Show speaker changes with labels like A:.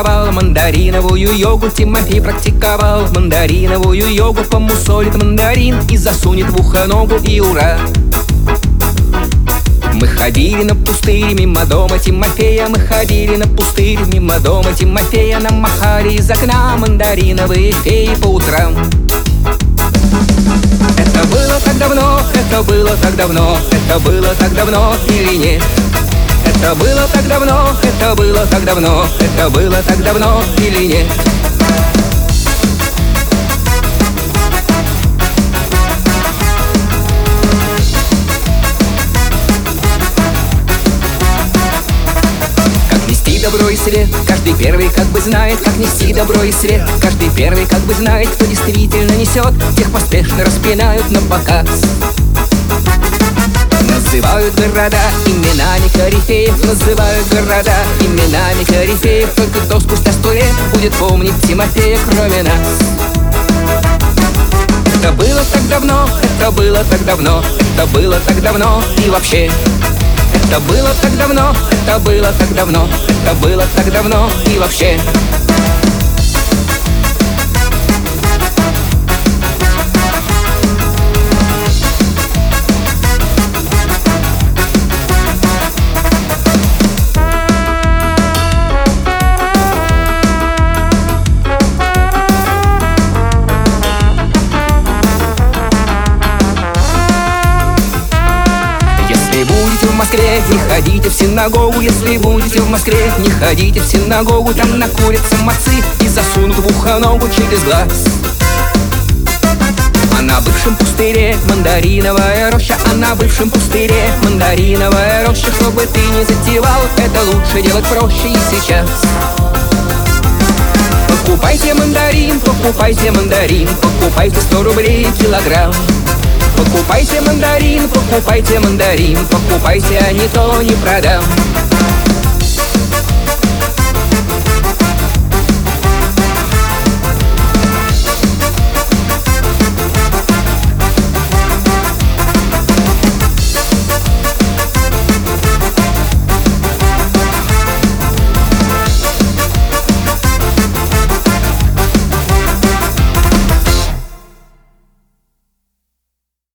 A: практиковал мандариновую йогу. Тимофей практиковал мандариновую йогу. Помусолит мандарин и засунет в ухо ногу, и ура! Мы ходили на пустырь мимо дома Тимофея. Мы ходили на пустырь мимо дома Тимофея. Нам махали из окна мандариновые феи по утрам. Это было так давно, это было так давно, это было так давно или нет? Это было так давно, это было так давно, это было так давно или нет? Добро и свет, каждый первый как бы знает, как нести добро и свет. Каждый первый как бы знает, кто действительно несет, тех поспешно распинают на показ. Называют города именами корифеев, называют города именами корифеев. Только кто спустя 100 лет будет помнить Тимофея, кроме нас? Это было так давно, это было так давно, это было так давно и вообще. Это было так давно, это было так давно, это было так давно и вообще. В Москве, не ходите в синагогу. Если будете в Москве, не ходите в синагогу. Там накурятся мацы и засунут в ухо ногу через глаз. А на бывшем пустыре мандариновая роща. А на бывшем пустыре мандариновая роща. Что бы ты ни затевал, это лучше делать проще и сейчас. Покупайте мандарин, покупайте мандарин, покупайте 100 рублей килограмм. Покупайте мандарин, покупайте мандарин, покупайте, а не то не продам.